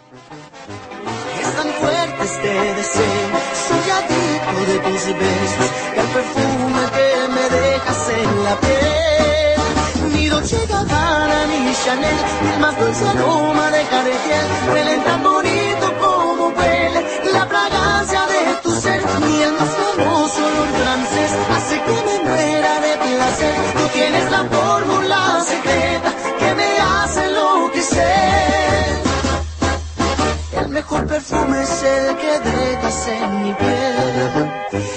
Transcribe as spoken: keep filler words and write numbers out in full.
Es tan fuerte este deseo, soy adicto de tus besos y al perfume que me dejas en la piel. Mi Dolce Gabbana, mi Chanel, el más dulce aroma de Cartier, huelen tan bonito como huele la fragancia de tu ser. Ni el más famoso olor francés hace que me muera de placer. Tú tienes la fórmula secreta que me hace enloquecer. El mejor perfume es el que dejas en mi piel.